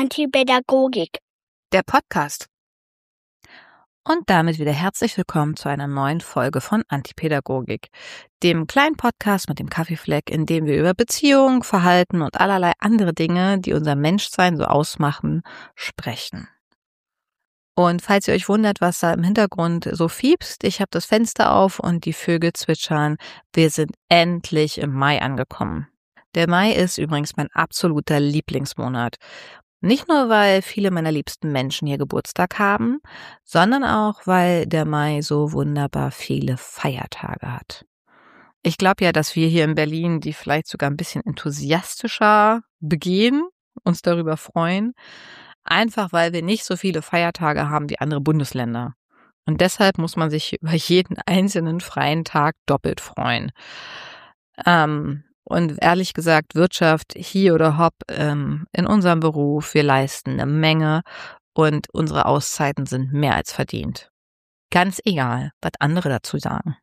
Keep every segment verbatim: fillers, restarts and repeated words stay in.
Antipädagogik, der Podcast. Und damit wieder herzlich willkommen zu einer neuen Folge von Antipädagogik, dem kleinen Podcast mit dem Kaffeefleck, in dem wir über Beziehung, Verhalten und allerlei andere Dinge, die unser Menschsein so ausmachen, sprechen. Und falls ihr euch wundert, was da im Hintergrund so fiepst, ich habe das Fenster auf und die Vögel zwitschern. Wir sind endlich im Mai angekommen. Der Mai ist übrigens mein absoluter Lieblingsmonat. Nicht nur, weil viele meiner liebsten Menschen hier Geburtstag haben, sondern auch, weil der Mai so wunderbar viele Feiertage hat. Ich glaube ja, dass wir hier in Berlin die vielleicht sogar ein bisschen enthusiastischer begehen, uns darüber freuen, einfach weil wir nicht so viele Feiertage haben wie andere Bundesländer. Und deshalb muss man sich über jeden einzelnen freien Tag doppelt freuen. Ähm, Und ehrlich gesagt, Wirtschaft, hier oder hopp, ähm, in unserem Beruf, wir leisten eine Menge und unsere Auszeiten sind mehr als verdient. Ganz egal, was andere dazu sagen.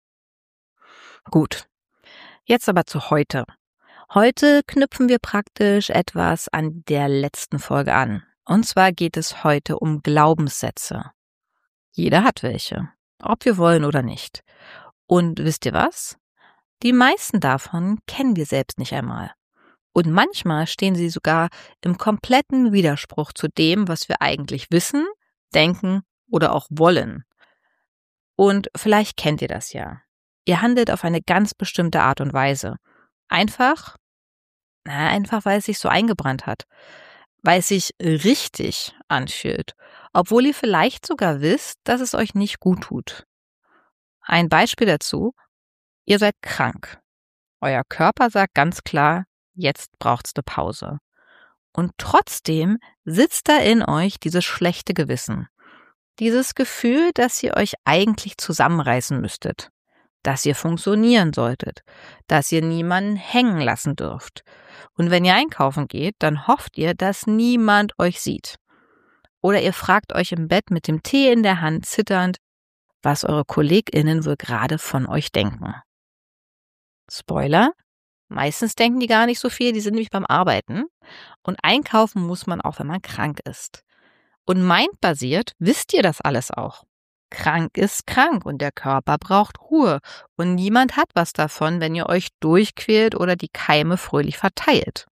Gut, jetzt aber zu heute. Heute knüpfen wir praktisch etwas an der letzten Folge an. Und zwar geht es heute um Glaubenssätze. Jeder hat welche, ob wir wollen oder nicht. Und wisst ihr was? Die meisten davon kennen wir selbst nicht einmal. Und manchmal stehen sie sogar im kompletten Widerspruch zu dem, was wir eigentlich wissen, denken oder auch wollen. Und vielleicht kennt ihr das ja. Ihr handelt auf eine ganz bestimmte Art und Weise. Einfach, na, einfach weil es sich so eingebrannt hat. Weil es sich richtig anfühlt. Obwohl ihr vielleicht sogar wisst, dass es euch nicht gut tut. Ein Beispiel dazu. Ihr seid krank. Euer Körper sagt ganz klar, jetzt braucht's eine Pause. Und trotzdem sitzt da in euch dieses schlechte Gewissen. Dieses Gefühl, dass ihr euch eigentlich zusammenreißen müsstet. Dass ihr funktionieren solltet. Dass ihr niemanden hängen lassen dürft. Und wenn ihr einkaufen geht, dann hofft ihr, dass niemand euch sieht. Oder ihr fragt euch im Bett mit dem Tee in der Hand zitternd, was eure KollegInnen wohl gerade von euch denken. Spoiler, meistens denken die gar nicht so viel, die sind nämlich beim Arbeiten. Und einkaufen muss man auch, wenn man krank ist. Und mindbasiert wisst ihr das alles auch. Krank ist krank und der Körper braucht Ruhe. Und niemand hat was davon, wenn ihr euch durchquält oder die Keime fröhlich verteilt.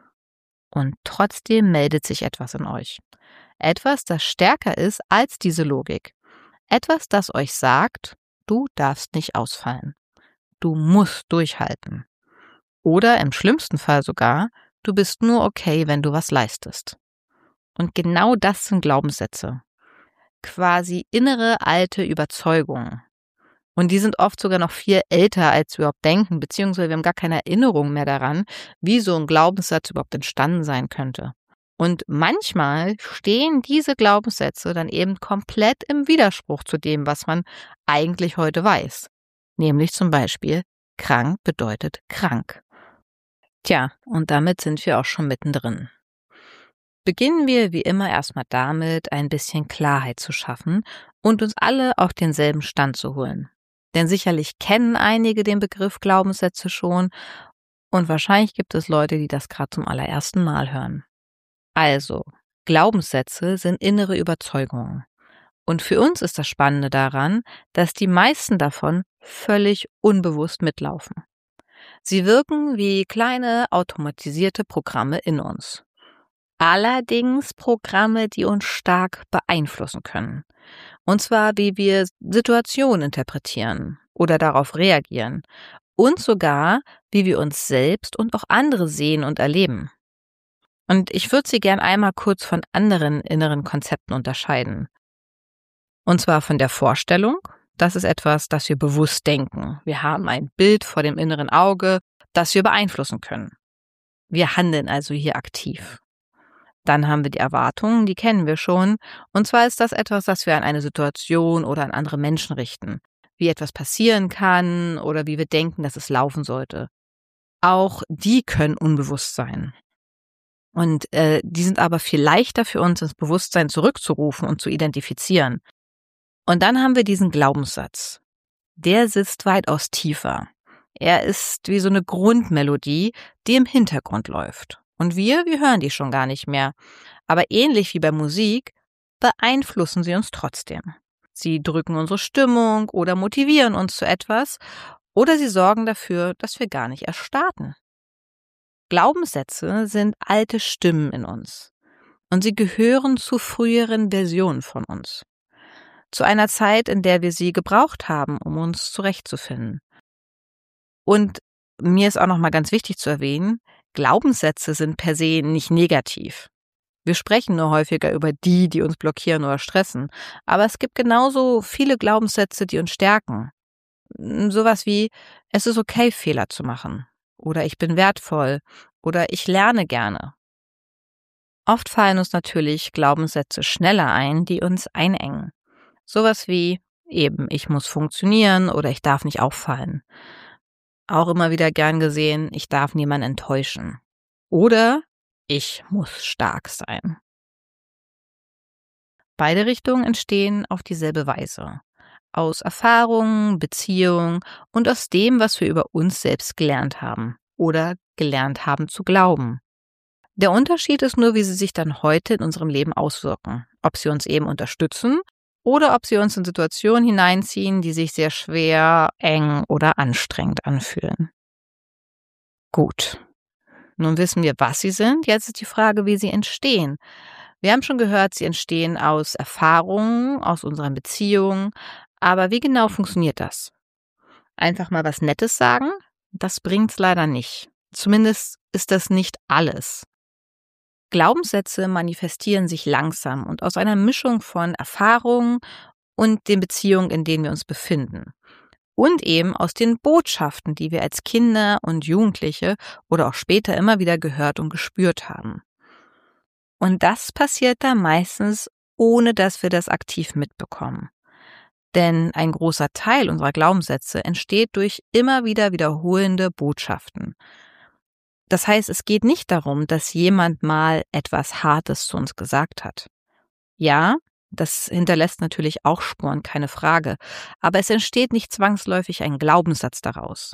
Und trotzdem meldet sich etwas in euch. Etwas, das stärker ist als diese Logik. Etwas, das euch sagt, du darfst nicht ausfallen. Du musst durchhalten. Oder im schlimmsten Fall sogar, du bist nur okay, wenn du was leistest. Und genau das sind Glaubenssätze. Quasi innere alte Überzeugungen. Und die sind oft sogar noch viel älter, als wir überhaupt denken, beziehungsweise wir haben gar keine Erinnerung mehr daran, wie so ein Glaubenssatz überhaupt entstanden sein könnte. Und manchmal stehen diese Glaubenssätze dann eben komplett im Widerspruch zu dem, was man eigentlich heute weiß. Nämlich zum Beispiel, krank bedeutet krank. Tja, und damit sind wir auch schon mittendrin. Beginnen wir wie immer erstmal damit, ein bisschen Klarheit zu schaffen und uns alle auf denselben Stand zu holen. Denn sicherlich kennen einige den Begriff Glaubenssätze schon und wahrscheinlich gibt es Leute, die das gerade zum allerersten Mal hören. Also, Glaubenssätze sind innere Überzeugungen. Und für uns ist das Spannende daran, dass die meisten davon völlig unbewusst mitlaufen. Sie wirken wie kleine automatisierte Programme in uns. Allerdings Programme, die uns stark beeinflussen können. Und zwar, wie wir Situationen interpretieren oder darauf reagieren. Und sogar, wie wir uns selbst und auch andere sehen und erleben. Und ich würde sie gern einmal kurz von anderen inneren Konzepten unterscheiden. Und zwar von der Vorstellung, das ist etwas, das wir bewusst denken. Wir haben ein Bild vor dem inneren Auge, das wir beeinflussen können. Wir handeln also hier aktiv. Dann haben wir die Erwartungen, die kennen wir schon. Und zwar ist das etwas, das wir an eine Situation oder an andere Menschen richten. Wie etwas passieren kann oder wie wir denken, dass es laufen sollte. Auch die können unbewusst sein. Und äh, die sind aber viel leichter für uns, ins Bewusstsein zurückzurufen und zu identifizieren. Und dann haben wir diesen Glaubenssatz. Der sitzt weitaus tiefer. Er ist wie so eine Grundmelodie, die im Hintergrund läuft. Und wir, wir hören die schon gar nicht mehr. Aber ähnlich wie bei Musik beeinflussen sie uns trotzdem. Sie drücken unsere Stimmung oder motivieren uns zu etwas oder sie sorgen dafür, dass wir gar nicht erst starten. Glaubenssätze sind alte Stimmen in uns und sie gehören zu früheren Versionen von uns. Zu einer Zeit, in der wir sie gebraucht haben, um uns zurechtzufinden. Und mir ist auch noch mal ganz wichtig zu erwähnen, Glaubenssätze sind per se nicht negativ. Wir sprechen nur häufiger über die, die uns blockieren oder stressen. Aber es gibt genauso viele Glaubenssätze, die uns stärken. Sowas wie, es ist okay, Fehler zu machen. Oder ich bin wertvoll. Oder ich lerne gerne. Oft fallen uns natürlich Glaubenssätze schneller ein, die uns einengen. Sowas wie, eben, ich muss funktionieren oder ich darf nicht auffallen. Auch immer wieder gern gesehen, ich darf niemanden enttäuschen. Oder ich muss stark sein. Beide Richtungen entstehen auf dieselbe Weise. Aus Erfahrungen, Beziehungen und aus dem, was wir über uns selbst gelernt haben oder gelernt haben zu glauben. Der Unterschied ist nur, wie sie sich dann heute in unserem Leben auswirken. Ob sie uns eben unterstützen oder ob sie uns in Situationen hineinziehen, die sich sehr schwer, eng oder anstrengend anfühlen. Gut. Nun wissen wir, was sie sind. Jetzt ist die Frage, wie sie entstehen. Wir haben schon gehört, sie entstehen aus Erfahrungen, aus unseren Beziehungen. Aber wie genau funktioniert das? Einfach mal was Nettes sagen? Das bringt's leider nicht. Zumindest ist das nicht alles. Glaubenssätze manifestieren sich langsam und aus einer Mischung von Erfahrungen und den Beziehungen, in denen wir uns befinden. Und eben aus den Botschaften, die wir als Kinder und Jugendliche oder auch später immer wieder gehört und gespürt haben. Und das passiert dann meistens, ohne dass wir das aktiv mitbekommen. Denn ein großer Teil unserer Glaubenssätze entsteht durch immer wieder wiederholende Botschaften. Das heißt, es geht nicht darum, dass jemand mal etwas Hartes zu uns gesagt hat. Ja, das hinterlässt natürlich auch Spuren, keine Frage. Aber es entsteht nicht zwangsläufig ein Glaubenssatz daraus.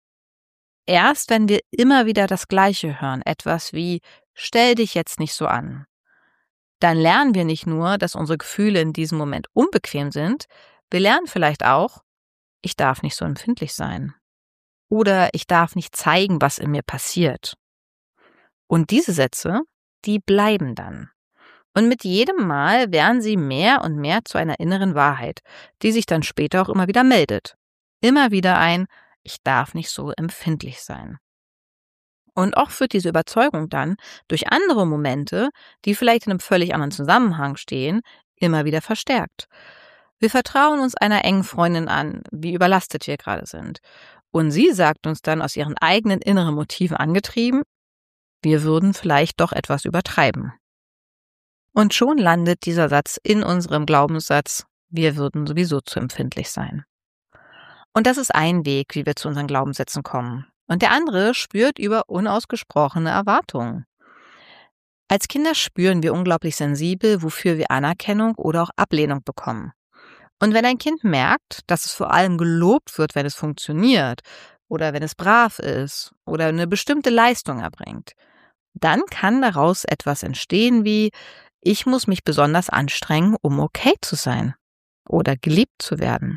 Erst wenn wir immer wieder das Gleiche hören, etwas wie „Stell dich jetzt nicht so an“, dann lernen wir nicht nur, dass unsere Gefühle in diesem Moment unbequem sind, wir lernen vielleicht auch, ich darf nicht so empfindlich sein. Oder ich darf nicht zeigen, was in mir passiert. Und diese Sätze, die bleiben dann. Und mit jedem Mal werden sie mehr und mehr zu einer inneren Wahrheit, die sich dann später auch immer wieder meldet. Immer wieder ein, ich darf nicht so empfindlich sein. Und auch wird diese Überzeugung dann durch andere Momente, die vielleicht in einem völlig anderen Zusammenhang stehen, immer wieder verstärkt. Wir vertrauen uns einer engen Freundin an, wie überlastet wir gerade sind. Und sie sagt uns dann aus ihren eigenen inneren Motiven angetrieben, wir würden vielleicht doch etwas übertreiben. Und schon landet dieser Satz in unserem Glaubenssatz, wir würden sowieso zu empfindlich sein. Und das ist ein Weg, wie wir zu unseren Glaubenssätzen kommen. Und der andere spürt über unausgesprochene Erwartungen. Als Kinder spüren wir unglaublich sensibel, wofür wir Anerkennung oder auch Ablehnung bekommen. Und wenn ein Kind merkt, dass es vor allem gelobt wird, wenn es funktioniert oder wenn es brav ist oder eine bestimmte Leistung erbringt, dann kann daraus etwas entstehen wie, ich muss mich besonders anstrengen, um okay zu sein oder geliebt zu werden.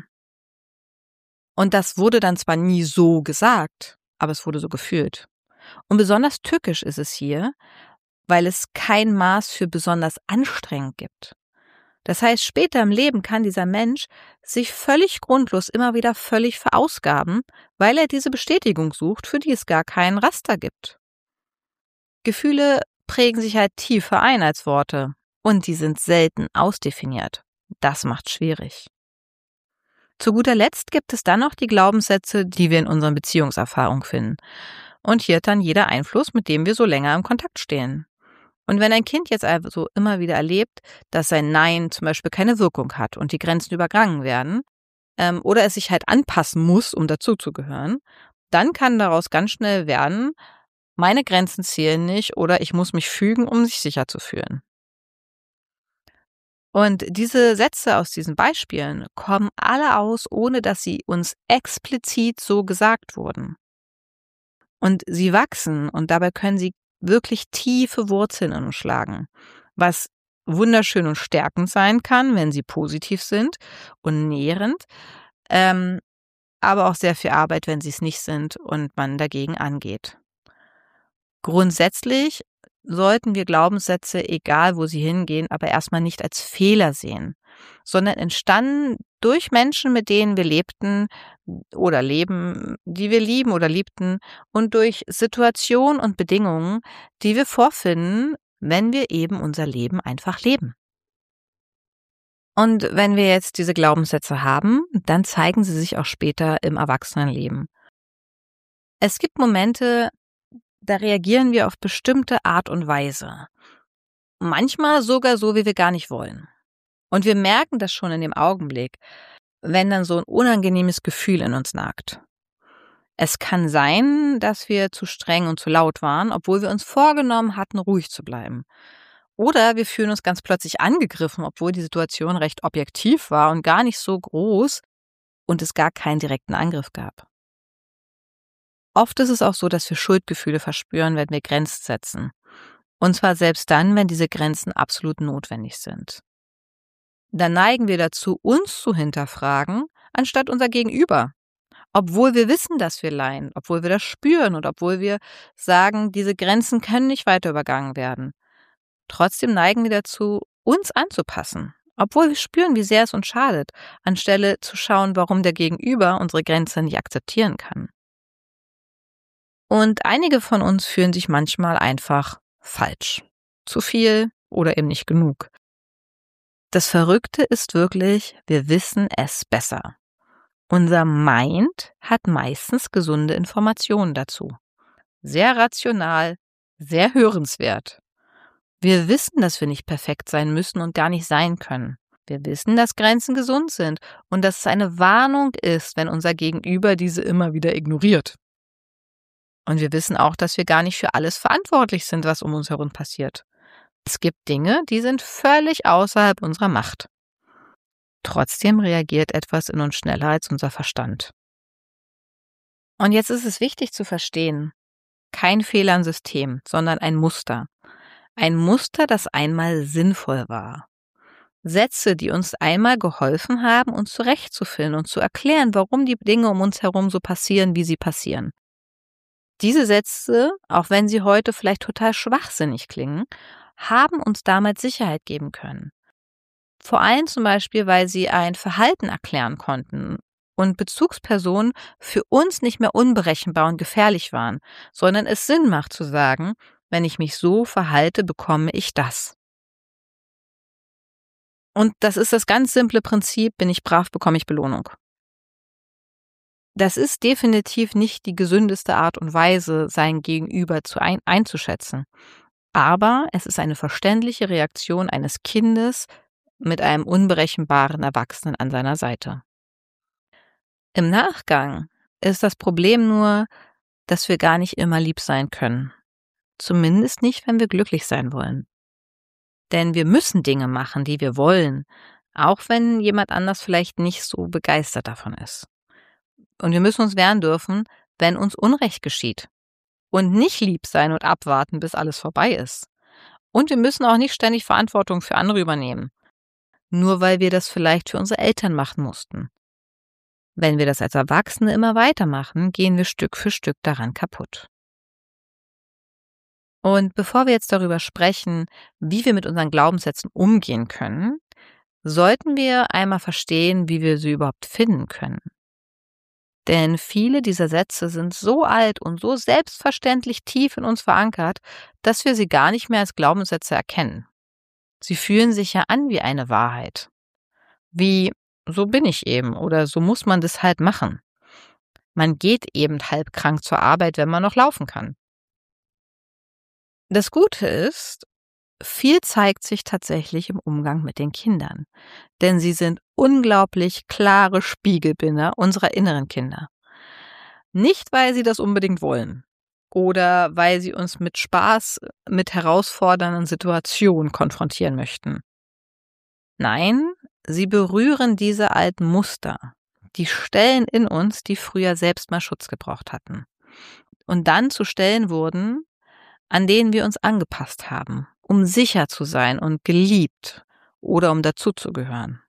Und das wurde dann zwar nie so gesagt, aber es wurde so gefühlt. Und besonders tückisch ist es hier, weil es kein Maß für besonders anstrengend gibt. Das heißt, später im Leben kann dieser Mensch sich völlig grundlos immer wieder völlig verausgaben, weil er diese Bestätigung sucht, für die es gar keinen Raster gibt. Gefühle prägen sich halt tiefer ein als Worte und die sind selten ausdefiniert. Das macht schwierig. Zu guter Letzt gibt es dann noch die Glaubenssätze, die wir in unseren Beziehungserfahrungen finden. Und hier hat dann jeder Einfluss, mit dem wir so länger im Kontakt stehen. Und wenn ein Kind jetzt also immer wieder erlebt, dass sein Nein zum Beispiel keine Wirkung hat und die Grenzen übergangen werden, ähm, oder es sich halt anpassen muss, um dazuzugehören, dann kann daraus ganz schnell werden, meine Grenzen zählen nicht oder ich muss mich fügen, um sich sicher zu fühlen. Und diese Sätze aus diesen Beispielen kommen alle aus, ohne dass sie uns explizit so gesagt wurden. Und sie wachsen und dabei können sie wirklich tiefe Wurzeln in uns schlagen, was wunderschön und stärkend sein kann, wenn sie positiv sind und nährend, ähm, aber auch sehr viel Arbeit, wenn sie es nicht sind und man dagegen angeht. Grundsätzlich sollten wir Glaubenssätze, egal wo sie hingehen, aber erstmal nicht als Fehler sehen, sondern entstanden durch Menschen, mit denen wir lebten oder leben, die wir lieben oder liebten, und durch Situationen und Bedingungen, die wir vorfinden, wenn wir eben unser Leben einfach leben. Und wenn wir jetzt diese Glaubenssätze haben, dann zeigen sie sich auch später im Erwachsenenleben. Es gibt Momente, da reagieren wir auf bestimmte Art und Weise. Manchmal sogar so, wie wir gar nicht wollen. Und wir merken das schon in dem Augenblick, wenn dann so ein unangenehmes Gefühl in uns nagt. Es kann sein, dass wir zu streng und zu laut waren, obwohl wir uns vorgenommen hatten, ruhig zu bleiben. Oder wir fühlen uns ganz plötzlich angegriffen, obwohl die Situation recht objektiv war und gar nicht so groß und es gar keinen direkten Angriff gab. Oft ist es auch so, dass wir Schuldgefühle verspüren, wenn wir Grenzen setzen. Und zwar selbst dann, wenn diese Grenzen absolut notwendig sind. Dann neigen wir dazu, uns zu hinterfragen, anstatt unser Gegenüber. Obwohl wir wissen, dass wir leiden, obwohl wir das spüren und obwohl wir sagen, diese Grenzen können nicht weiter übergangen werden. Trotzdem neigen wir dazu, uns anzupassen, obwohl wir spüren, wie sehr es uns schadet, anstelle zu schauen, warum der Gegenüber unsere Grenze nicht akzeptieren kann. Und einige von uns fühlen sich manchmal einfach falsch. Zu viel oder eben nicht genug. Das Verrückte ist wirklich, wir wissen es besser. Unser Mind hat meistens gesunde Informationen dazu. Sehr rational, sehr hörenswert. Wir wissen, dass wir nicht perfekt sein müssen und gar nicht sein können. Wir wissen, dass Grenzen gesund sind und dass es eine Warnung ist, wenn unser Gegenüber diese immer wieder ignoriert. Und wir wissen auch, dass wir gar nicht für alles verantwortlich sind, was um uns herum passiert. Es gibt Dinge, die sind völlig außerhalb unserer Macht. Trotzdem reagiert etwas in uns schneller als unser Verstand. Und jetzt ist es wichtig zu verstehen, kein Fehler im System, sondern ein Muster. Ein Muster, das einmal sinnvoll war. Sätze, die uns einmal geholfen haben, uns zurechtzufinden und zu erklären, warum die Dinge um uns herum so passieren, wie sie passieren. Diese Sätze, auch wenn sie heute vielleicht total schwachsinnig klingen, haben uns damals Sicherheit geben können. Vor allem zum Beispiel, weil sie ein Verhalten erklären konnten und Bezugspersonen für uns nicht mehr unberechenbar und gefährlich waren, sondern es Sinn macht zu sagen, wenn ich mich so verhalte, bekomme ich das. Und das ist das ganz simple Prinzip, bin ich brav, bekomme ich Belohnung. Das ist definitiv nicht die gesündeste Art und Weise, sein Gegenüber zu ein- einzuschätzen. Aber es ist eine verständliche Reaktion eines Kindes mit einem unberechenbaren Erwachsenen an seiner Seite. Im Nachgang ist das Problem nur, dass wir gar nicht immer lieb sein können. Zumindest nicht, wenn wir glücklich sein wollen. Denn wir müssen Dinge machen, die wir wollen, auch wenn jemand anders vielleicht nicht so begeistert davon ist. Und wir müssen uns wehren dürfen, wenn uns Unrecht geschieht. Und nicht lieb sein und abwarten, bis alles vorbei ist. Und wir müssen auch nicht ständig Verantwortung für andere übernehmen. Nur weil wir das vielleicht für unsere Eltern machen mussten. Wenn wir das als Erwachsene immer weitermachen, gehen wir Stück für Stück daran kaputt. Und bevor wir jetzt darüber sprechen, wie wir mit unseren Glaubenssätzen umgehen können, sollten wir einmal verstehen, wie wir sie überhaupt finden können. Denn viele dieser Sätze sind so alt und so selbstverständlich tief in uns verankert, dass wir sie gar nicht mehr als Glaubenssätze erkennen. Sie fühlen sich ja an wie eine Wahrheit. Wie, so bin ich eben oder so muss man das halt machen. Man geht eben halb krank zur Arbeit, wenn man noch laufen kann. Das Gute ist, viel zeigt sich tatsächlich im Umgang mit den Kindern, denn sie sind unglaublich klare Spiegelbilder unserer inneren Kinder. Nicht, weil sie das unbedingt wollen oder weil sie uns mit Spaß mit herausfordernden Situationen konfrontieren möchten. Nein, sie berühren diese alten Muster, die Stellen in uns, die früher selbst mal Schutz gebraucht hatten und dann zu Stellen wurden, an denen wir uns angepasst haben, um sicher zu sein und geliebt oder um dazuzugehören.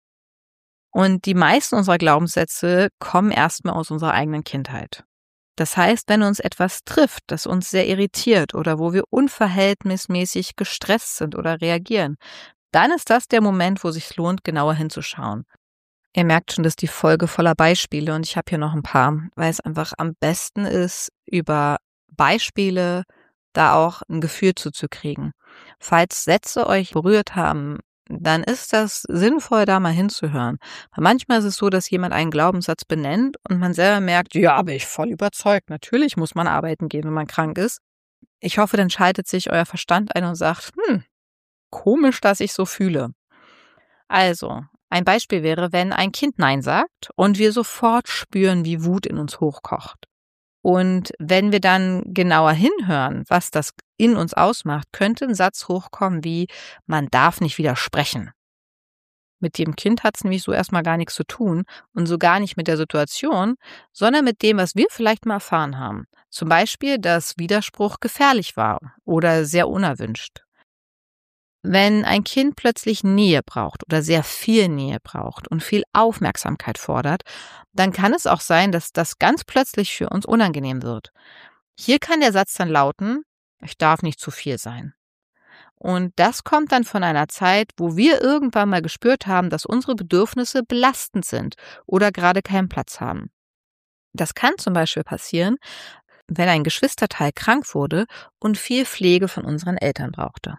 Und die meisten unserer Glaubenssätze kommen erstmal aus unserer eigenen Kindheit. Das heißt, wenn uns etwas trifft, das uns sehr irritiert oder wo wir unverhältnismäßig gestresst sind oder reagieren, dann ist das der Moment, wo es sich lohnt, genauer hinzuschauen. Ihr merkt schon, dass die Folge voller Beispiele und ich habe hier noch ein paar, weil es einfach am besten ist, über Beispiele da auch ein Gefühl zuzukriegen. Falls Sätze euch berührt haben, dann ist das sinnvoll, da mal hinzuhören. Weil manchmal ist es so, dass jemand einen Glaubenssatz benennt und man selber merkt, ja, bin ich voll überzeugt. Natürlich muss man arbeiten gehen, wenn man krank ist. Ich hoffe, dann schaltet sich euer Verstand ein und sagt, hm, komisch, dass ich so fühle. Also, ein Beispiel wäre, wenn ein Kind Nein sagt und wir sofort spüren, wie Wut in uns hochkocht. Und wenn wir dann genauer hinhören, was das in uns ausmacht, könnte ein Satz hochkommen wie, man darf nicht widersprechen. Mit dem Kind hat es nämlich so erstmal gar nichts zu tun und so gar nicht mit der Situation, sondern mit dem, was wir vielleicht mal erfahren haben. Zum Beispiel, dass Widerspruch gefährlich war oder sehr unerwünscht. Wenn ein Kind plötzlich Nähe braucht oder sehr viel Nähe braucht und viel Aufmerksamkeit fordert, dann kann es auch sein, dass das ganz plötzlich für uns unangenehm wird. Hier kann der Satz dann lauten, ich darf nicht zu viel sein. Und das kommt dann von einer Zeit, wo wir irgendwann mal gespürt haben, dass unsere Bedürfnisse belastend sind oder gerade keinen Platz haben. Das kann zum Beispiel passieren, wenn ein Geschwisterteil krank wurde und viel Pflege von unseren Eltern brauchte.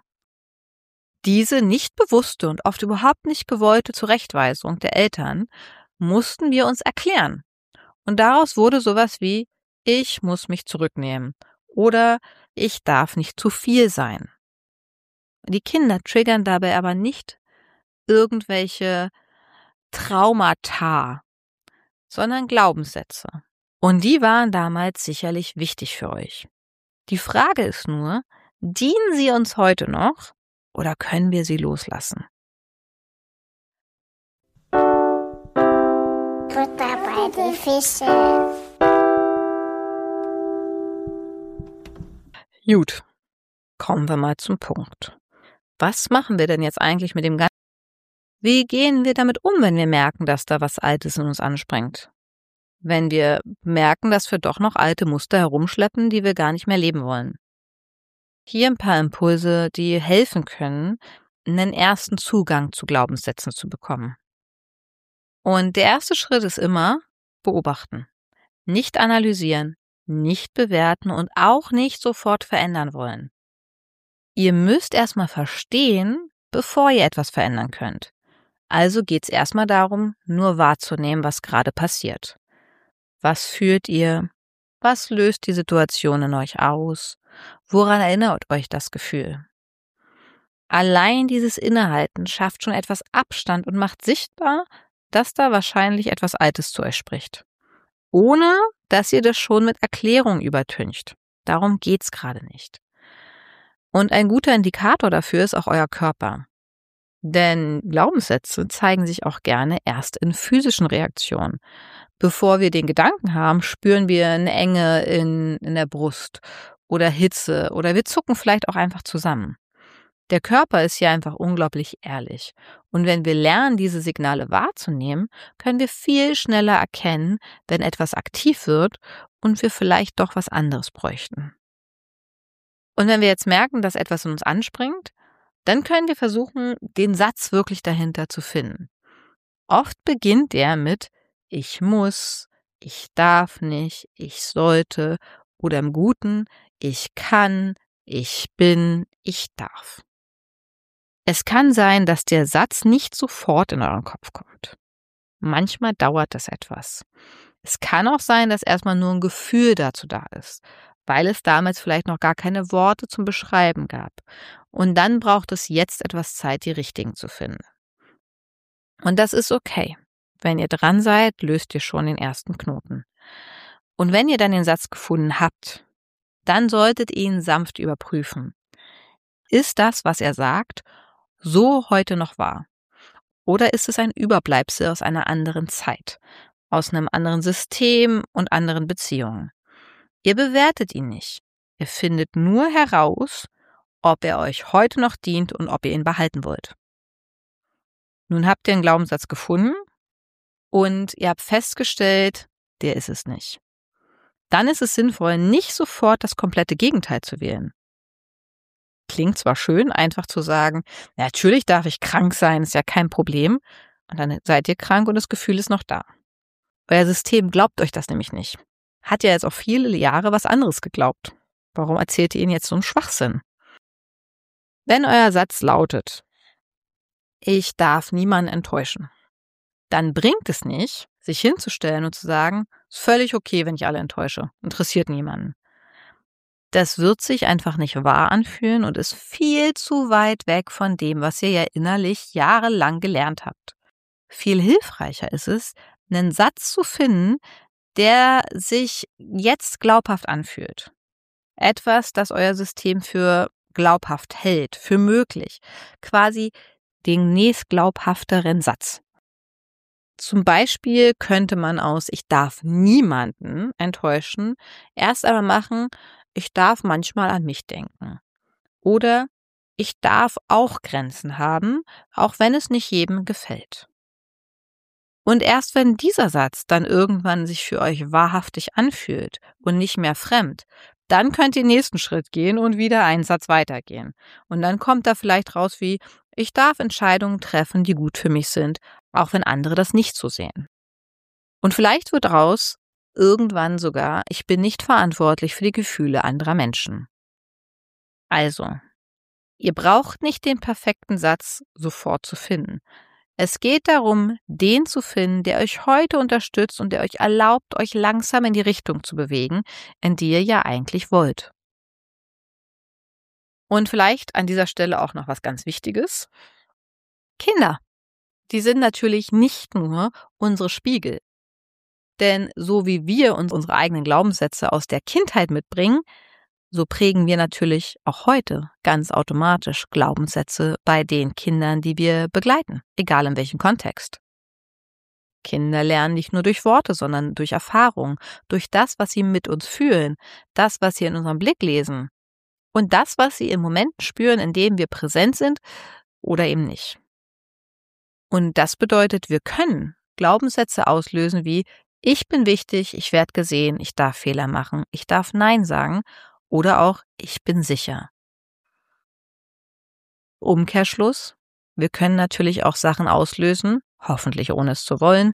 Diese nicht bewusste und oft überhaupt nicht gewollte Zurechtweisung der Eltern mussten wir uns erklären. Und daraus wurde sowas wie, ich muss mich zurücknehmen oder ich darf nicht zu viel sein. Die Kinder triggern dabei aber nicht irgendwelche Traumata, sondern Glaubenssätze. Und die waren damals sicherlich wichtig für euch. Die Frage ist nur, dienen sie uns heute noch? Oder können wir sie loslassen? Butter bei die Fische. Gut, kommen wir mal zum Punkt. Was machen wir denn jetzt eigentlich mit dem Ganzen? Wie gehen wir damit um, wenn wir merken, dass da was Altes in uns anspringt? Wenn wir merken, dass wir doch noch alte Muster herumschleppen, die wir gar nicht mehr leben wollen? Hier ein paar Impulse, die helfen können, einen ersten Zugang zu Glaubenssätzen zu bekommen. Und der erste Schritt ist immer beobachten. Nicht analysieren, nicht bewerten und auch nicht sofort verändern wollen. Ihr müsst erstmal verstehen, bevor ihr etwas verändern könnt. Also geht es erstmal darum, nur wahrzunehmen, was gerade passiert. Was fühlt ihr? Was löst die Situation in euch aus? Woran erinnert euch das Gefühl? Allein dieses Innehalten schafft schon etwas Abstand und macht sichtbar, dass da wahrscheinlich etwas Altes zu euch spricht. Ohne, dass ihr das schon mit Erklärung übertüncht. Darum geht's gerade nicht. Und ein guter Indikator dafür ist auch euer Körper. Denn Glaubenssätze zeigen sich auch gerne erst in physischen Reaktionen. Bevor wir den Gedanken haben, spüren wir eine Enge in, in der Brust oder Hitze oder wir zucken vielleicht auch einfach zusammen. Der Körper ist hier einfach unglaublich ehrlich. Und wenn wir lernen, diese Signale wahrzunehmen, können wir viel schneller erkennen, wenn etwas aktiv wird und wir vielleicht doch was anderes bräuchten. Und wenn wir jetzt merken, dass etwas in uns anspringt, dann können wir versuchen, den Satz wirklich dahinter zu finden. Oft beginnt der mit ich muss, ich darf nicht, ich sollte oder im Guten ich kann, ich bin, ich darf. Es kann sein, dass der Satz nicht sofort in euren Kopf kommt. Manchmal dauert das etwas. Es kann auch sein, dass erstmal nur ein Gefühl dazu da ist, weil es damals vielleicht noch gar keine Worte zum Beschreiben gab. Und dann braucht es jetzt etwas Zeit, die richtigen zu finden. Und das ist okay. Wenn ihr dran seid, löst ihr schon den ersten Knoten. Und wenn ihr dann den Satz gefunden habt, dann solltet ihr ihn sanft überprüfen. Ist das, was er sagt, so heute noch wahr? Oder ist es ein Überbleibsel aus einer anderen Zeit, aus einem anderen System und anderen Beziehungen? Ihr bewertet ihn nicht. Ihr findet nur heraus, ob er euch heute noch dient und ob ihr ihn behalten wollt. Nun habt ihr einen Glaubenssatz gefunden und ihr habt festgestellt, der ist es nicht. Dann ist es sinnvoll, nicht sofort das komplette Gegenteil zu wählen. Klingt zwar schön, einfach zu sagen, natürlich darf ich krank sein, ist ja kein Problem. Und dann seid ihr krank und das Gefühl ist noch da. Euer System glaubt euch das nämlich nicht. Hat ja jetzt auch viele Jahre was anderes geglaubt. Warum erzählt ihr ihnen jetzt so einen Schwachsinn? Wenn euer Satz lautet, ich darf niemanden enttäuschen, dann bringt es nicht, sich hinzustellen und zu sagen, ist völlig okay, wenn ich alle enttäusche, interessiert niemanden. Das wird sich einfach nicht wahr anfühlen und ist viel zu weit weg von dem, was ihr ja innerlich jahrelang gelernt habt. Viel hilfreicher ist es, einen Satz zu finden, der sich jetzt glaubhaft anfühlt. Etwas, das euer System für glaubhaft hält, für möglich. Quasi den nächstglaubhafteren Satz. Zum Beispiel könnte man aus ich darf niemanden enttäuschen erst einmal machen, ich darf manchmal an mich denken. Oder ich darf auch Grenzen haben, auch wenn es nicht jedem gefällt. Und erst wenn dieser Satz dann irgendwann sich für euch wahrhaftig anfühlt und nicht mehr fremd, dann könnt ihr den nächsten Schritt gehen und wieder einen Satz weitergehen. Und dann kommt da vielleicht raus wie, ich darf Entscheidungen treffen, die gut für mich sind, auch wenn andere das nicht so sehen. Und vielleicht wird raus irgendwann sogar, ich bin nicht verantwortlich für die Gefühle anderer Menschen. Also, ihr braucht nicht den perfekten Satz sofort zu finden. Es geht darum, den zu finden, der euch heute unterstützt und der euch erlaubt, euch langsam in die Richtung zu bewegen, in die ihr ja eigentlich wollt. Und vielleicht an dieser Stelle auch noch was ganz Wichtiges. Kinder, die sind natürlich nicht nur unsere Spiegel. Denn so wie wir uns unsere eigenen Glaubenssätze aus der Kindheit mitbringen, so prägen wir natürlich auch heute ganz automatisch Glaubenssätze bei den Kindern, die wir begleiten, egal in welchem Kontext. Kinder lernen nicht nur durch Worte, sondern durch Erfahrung, durch das, was sie mit uns fühlen, das, was sie in unserem Blick lesen und das, was sie im Moment spüren, in dem wir präsent sind oder eben nicht. Und das bedeutet, wir können Glaubenssätze auslösen wie ich bin wichtig, ich werde gesehen, ich darf Fehler machen, ich darf Nein sagen oder auch ich bin sicher. Umkehrschluss, wir können natürlich auch Sachen auslösen, hoffentlich ohne es zu wollen,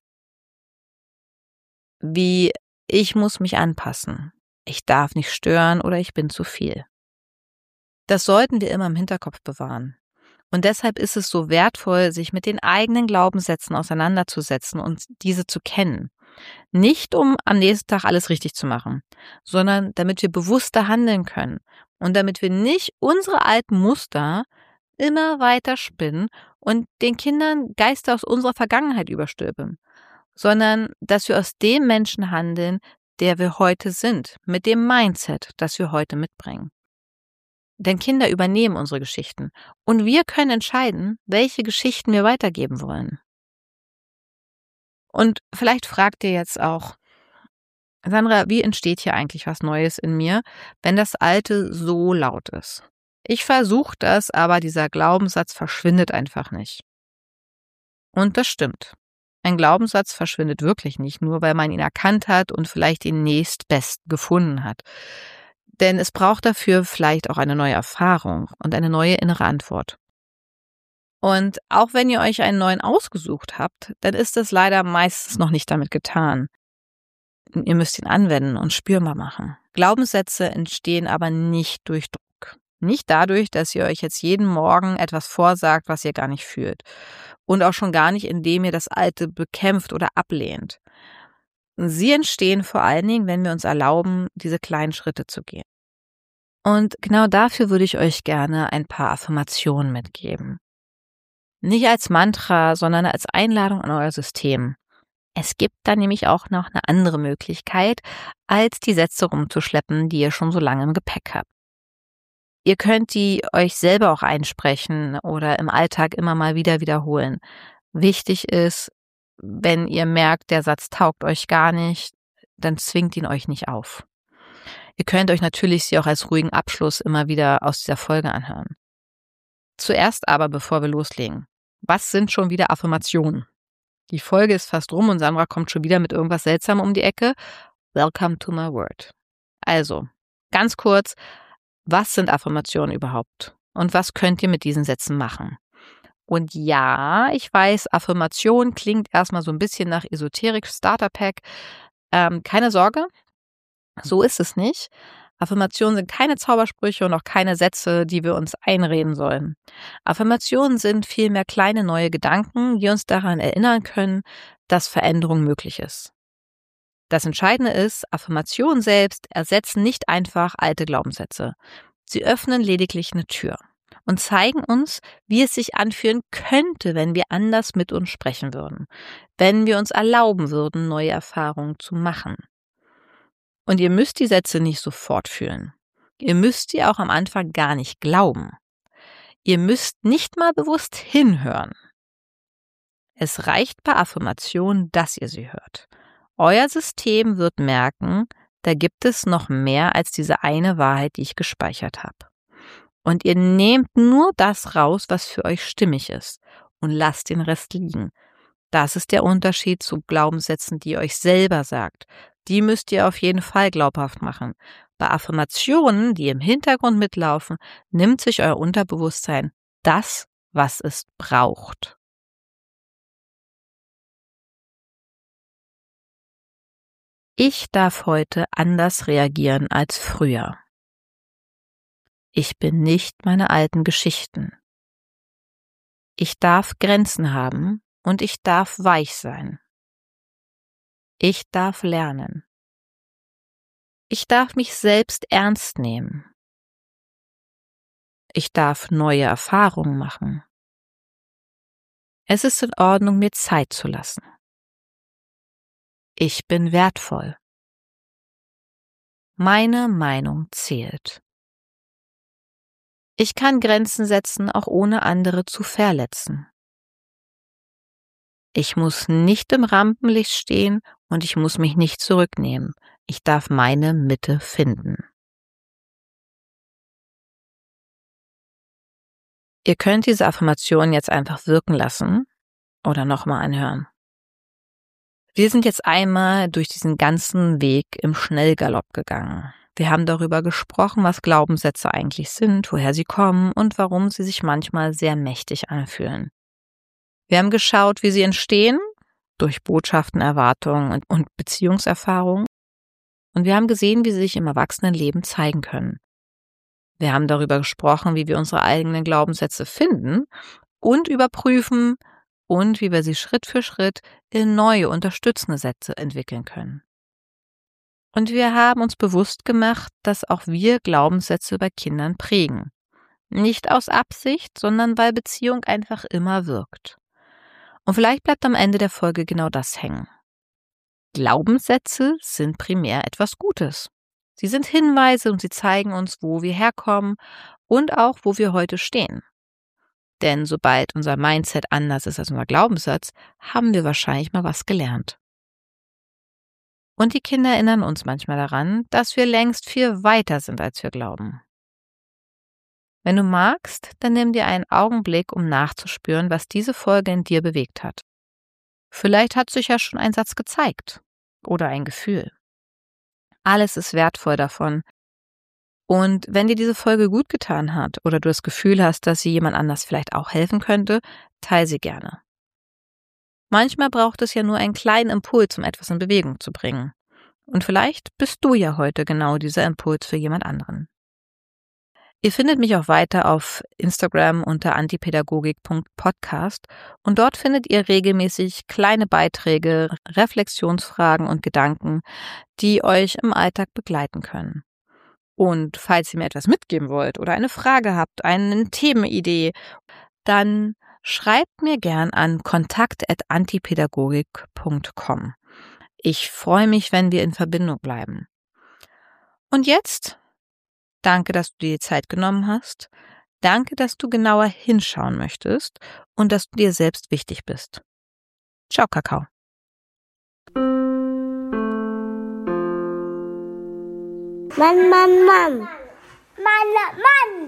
wie ich muss mich anpassen, ich darf nicht stören oder ich bin zu viel. Das sollten wir immer im Hinterkopf bewahren. Und deshalb ist es so wertvoll, sich mit den eigenen Glaubenssätzen auseinanderzusetzen und diese zu kennen. Nicht, um am nächsten Tag alles richtig zu machen, sondern damit wir bewusster handeln können und damit wir nicht unsere alten Muster immer weiter spinnen und den Kindern Geister aus unserer Vergangenheit überstülpen, sondern dass wir aus dem Menschen handeln, der wir heute sind, mit dem Mindset, das wir heute mitbringen. Denn Kinder übernehmen unsere Geschichten und wir können entscheiden, welche Geschichten wir weitergeben wollen. Und vielleicht fragt ihr jetzt auch, Sandra, wie entsteht hier eigentlich was Neues in mir, wenn das Alte so laut ist? Ich versuche das, aber dieser Glaubenssatz verschwindet einfach nicht. Und das stimmt. Ein Glaubenssatz verschwindet wirklich nicht, nur weil man ihn erkannt hat und vielleicht den nächstbesten gefunden hat. Denn es braucht dafür vielleicht auch eine neue Erfahrung und eine neue innere Antwort. Und auch wenn ihr euch einen neuen ausgesucht habt, dann ist es leider meistens noch nicht damit getan. Ihr müsst ihn anwenden und spürbar machen. Glaubenssätze entstehen aber nicht durch Druck. Nicht dadurch, dass ihr euch jetzt jeden Morgen etwas vorsagt, was ihr gar nicht fühlt. Und auch schon gar nicht, indem ihr das Alte bekämpft oder ablehnt. Sie entstehen vor allen Dingen, wenn wir uns erlauben, diese kleinen Schritte zu gehen. Und genau dafür würde ich euch gerne ein paar Affirmationen mitgeben. Nicht als Mantra, sondern als Einladung an euer System. Es gibt da nämlich auch noch eine andere Möglichkeit, als die Sätze rumzuschleppen, die ihr schon so lange im Gepäck habt. Ihr könnt die euch selber auch einsprechen oder im Alltag immer mal wieder wiederholen. Wichtig ist, wenn ihr merkt, der Satz taugt euch gar nicht, dann zwingt ihn euch nicht auf. Ihr könnt euch natürlich sie auch als ruhigen Abschluss immer wieder aus dieser Folge anhören. Zuerst aber, bevor wir loslegen, was sind schon wieder Affirmationen? Die Folge ist fast rum und Sandra kommt schon wieder mit irgendwas Seltsamem um die Ecke. Welcome to my world. Also, ganz kurz, was sind Affirmationen überhaupt? Und was könnt ihr mit diesen Sätzen machen? Und ja, ich weiß, Affirmation klingt erstmal so ein bisschen nach Esoterik-Starter-Pack. Ähm, keine Sorge, so ist es nicht. Affirmationen sind keine Zaubersprüche und auch keine Sätze, die wir uns einreden sollen. Affirmationen sind vielmehr kleine neue Gedanken, die uns daran erinnern können, dass Veränderung möglich ist. Das Entscheidende ist, Affirmationen selbst ersetzen nicht einfach alte Glaubenssätze. Sie öffnen lediglich eine Tür und zeigen uns, wie es sich anfühlen könnte, wenn wir anders mit uns sprechen würden, wenn wir uns erlauben würden, neue Erfahrungen zu machen. Und ihr müsst die Sätze nicht sofort fühlen. Ihr müsst sie auch am Anfang gar nicht glauben. Ihr müsst nicht mal bewusst hinhören. Es reicht bei Affirmationen, dass ihr sie hört. Euer System wird merken, da gibt es noch mehr als diese eine Wahrheit, die ich gespeichert habe. Und ihr nehmt nur das raus, was für euch stimmig ist und lasst den Rest liegen. Das ist der Unterschied zu Glaubenssätzen, die ihr euch selber sagt. Die müsst ihr auf jeden Fall glaubhaft machen. Bei Affirmationen, die im Hintergrund mitlaufen, nimmt sich euer Unterbewusstsein das, was es braucht. Ich darf heute anders reagieren als früher. Ich bin nicht meine alten Geschichten. Ich darf Grenzen haben und ich darf weich sein. Ich darf lernen. Ich darf mich selbst ernst nehmen. Ich darf neue Erfahrungen machen. Es ist in Ordnung, mir Zeit zu lassen. Ich bin wertvoll. Meine Meinung zählt. Ich kann Grenzen setzen, auch ohne andere zu verletzen. Ich muss nicht im Rampenlicht stehen und ich muss mich nicht zurücknehmen. Ich darf meine Mitte finden. Ihr könnt diese Affirmation jetzt einfach wirken lassen oder nochmal anhören. Wir sind jetzt einmal durch diesen ganzen Weg im Schnellgalopp gegangen. Wir haben darüber gesprochen, was Glaubenssätze eigentlich sind, woher sie kommen und warum sie sich manchmal sehr mächtig anfühlen. Wir haben geschaut, wie sie entstehen, durch Botschaften, Erwartungen und Beziehungserfahrungen. Und wir haben gesehen, wie sie sich im Erwachsenenleben zeigen können. Wir haben darüber gesprochen, wie wir unsere eigenen Glaubenssätze finden und überprüfen und wie wir sie Schritt für Schritt in neue, unterstützende Sätze entwickeln können. Und wir haben uns bewusst gemacht, dass auch wir Glaubenssätze bei Kindern prägen. Nicht aus Absicht, sondern weil Beziehung einfach immer wirkt. Und vielleicht bleibt am Ende der Folge genau das hängen. Glaubenssätze sind primär etwas Gutes. Sie sind Hinweise und sie zeigen uns, wo wir herkommen und auch, wo wir heute stehen. Denn sobald unser Mindset anders ist als unser Glaubenssatz, haben wir wahrscheinlich mal was gelernt. Und die Kinder erinnern uns manchmal daran, dass wir längst viel weiter sind, als wir glauben. Wenn du magst, dann nimm dir einen Augenblick, um nachzuspüren, was diese Folge in dir bewegt hat. Vielleicht hat sich ja schon ein Satz gezeigt oder ein Gefühl. Alles ist wertvoll davon. Und wenn dir diese Folge gut getan hat oder du das Gefühl hast, dass sie jemand anders vielleicht auch helfen könnte, teile sie gerne. Manchmal braucht es ja nur einen kleinen Impuls, um etwas in Bewegung zu bringen. Und vielleicht bist du ja heute genau dieser Impuls für jemand anderen. Ihr findet mich auch weiter auf Instagram unter antipädagogik punkt podcast und dort findet ihr regelmäßig kleine Beiträge, Reflexionsfragen und Gedanken, die euch im Alltag begleiten können. Und falls ihr mir etwas mitgeben wollt oder eine Frage habt, eine Themenidee, dann schreibt mir gern an kontakt at antipädagogik punkt com. Ich freue mich, wenn wir in Verbindung bleiben. Und jetzt, danke, dass du dir die Zeit genommen hast. Danke, dass du genauer hinschauen möchtest und dass du dir selbst wichtig bist. Ciao, Kakao. Mann, Mann, Mann. Mann, Mann.